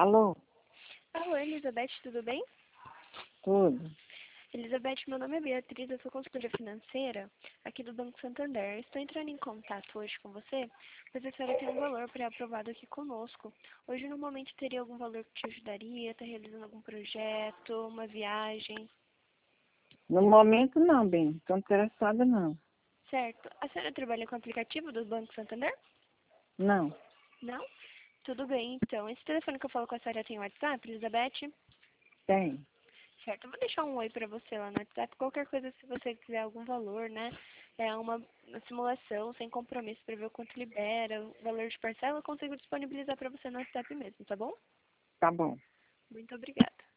Alô? Alô, Elizabeth, tudo bem? Tudo? Elizabeth, meu nome é Beatriz, eu sou consultora financeira aqui do Banco Santander. Estou entrando em contato hoje com você, pois a senhora tem um valor pré-aprovado aqui conosco. Hoje, normalmente, teria algum valor que te ajudaria? Está realizando algum projeto, uma viagem? No momento não, bem. Estou interessada não. Certo. A senhora trabalha com o aplicativo do Banco Santander? Não, Não? Tudo bem, então. Esse telefone que eu falo com a senhora tem WhatsApp, Elizabeth? tem. Certo, eu vou deixar um oi para você lá no WhatsApp. Qualquer coisa, se você quiser algum valor, né? É uma simulação sem compromisso para ver o quanto libera, o valor de parcela, eu consigo disponibilizar para você no WhatsApp mesmo, tá bom? Tá bom. Muito obrigada.